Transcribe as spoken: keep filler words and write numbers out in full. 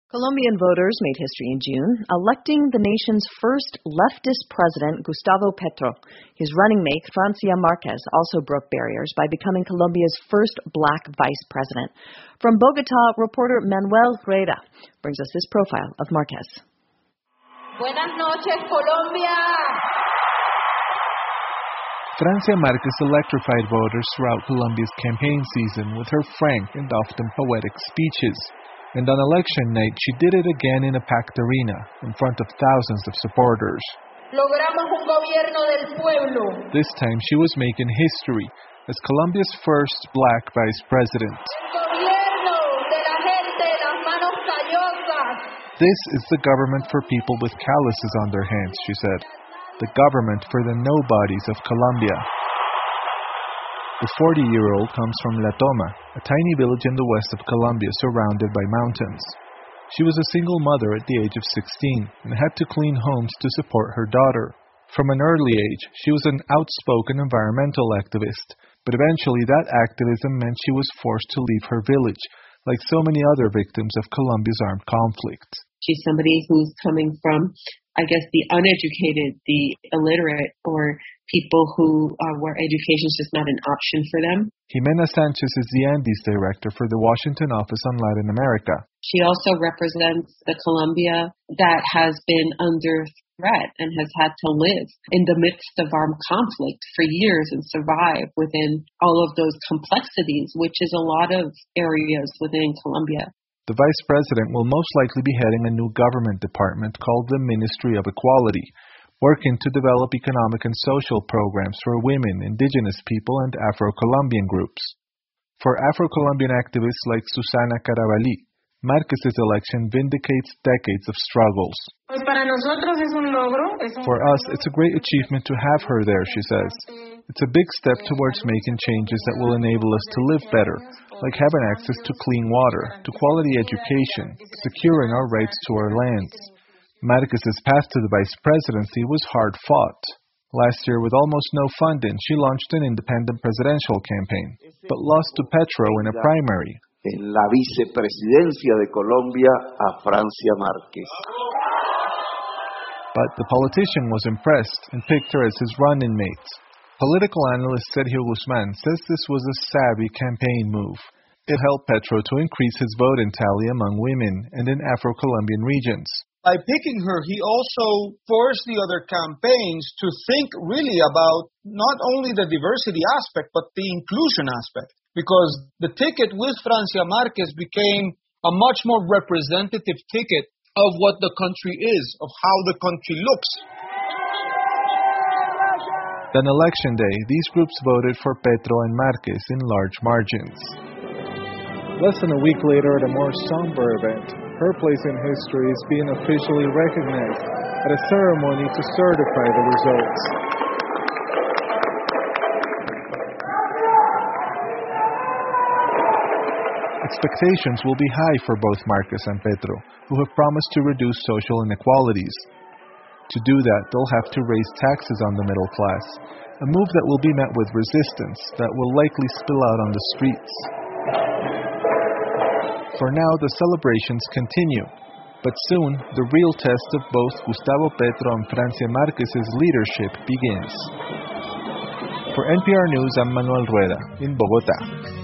Colombian voters made history in June, electing the nation's first leftist president, Gustavo Petro. His running mate, Francia Marquez, also broke barriers by becoming Colombia's first black vice president. From Bogotá, reporter Manuel Rueda brings us this profile of Marquez. Buenas noches, Colombia! Francia Marquez electrified voters throughout Colombia's campaign season with her frank and often poetic speeches. And on election night, she did it again in a packed arena, in front of thousands of supporters. Logramos un gobierno del pueblo. This time, she was making history as Colombia's first black vice president. El gobierno de la gente, las manos callosas. This is the government for people with calluses on their hands, she said. The government for the nobodies of Colombia. The forty-year-old comes from La Toma, a tiny village in the west of Colombia surrounded by mountains. She was a single mother at the age of sixteen and had to clean homes to support her daughter. From an early age, she was an outspoken environmental activist, but eventually that activism meant she was forced to leave her village, like so many other victims of Colombia's armed conflict. She's somebody who's coming from, I guess, the uneducated, the illiterate, or people who uh, where education is just not an option for them. Jimena Sanchez is the Andes director for the Washington office on Latin America. She also represents the Colombia that has been under threat and has had to live in the midst of armed conflict for years and survive within all of those complexities, which is a lot of areas within Colombia. The vice president will most likely be heading a new government department called the Ministry of Equality, working to develop economic and social programs for women, indigenous people, and Afro-Colombian groups. For Afro-Colombian activists like Susana Carabalí, Marquez's election vindicates decades of struggles. For us, it's a great achievement to have her there, she says. It's a big step towards making changes that will enable us to live better, like having access to clean water, to quality education, securing our rights to our lands. Marquez's path to the vice presidency was hard-fought. Last year, with almost no funding, she launched an independent presidential campaign, but lost to Petro in a primary. En la vicepresidencia de Colombia a Francia Márquez. But the politician was impressed and picked her as his running mate. Political analyst Sergio Guzman says this was a savvy campaign move. It helped Petro to increase his voting tally among women and in Afro-Colombian regions. By picking her, he also forced the other campaigns to think really about not only the diversity aspect, but the inclusion aspect. Because the ticket with Francia Marquez became a much more representative ticket of what the country is, of how the country looks. Then election day, these groups voted for Petro and Marquez in large margins. Less than a week later, at a more somber event, her place in history is being officially recognized at a ceremony to certify the results. Expectations will be high for both Marquez and Petro, who have promised to reduce social inequalities. To do that, they'll have to raise taxes on the middle class, a move that will be met with resistance that will likely spill out on the streets. For now, the celebrations continue, but soon the real test of both Gustavo Petro and Francia Marquez's leadership begins. For N P R News, I'm Manuel Rueda in Bogotá.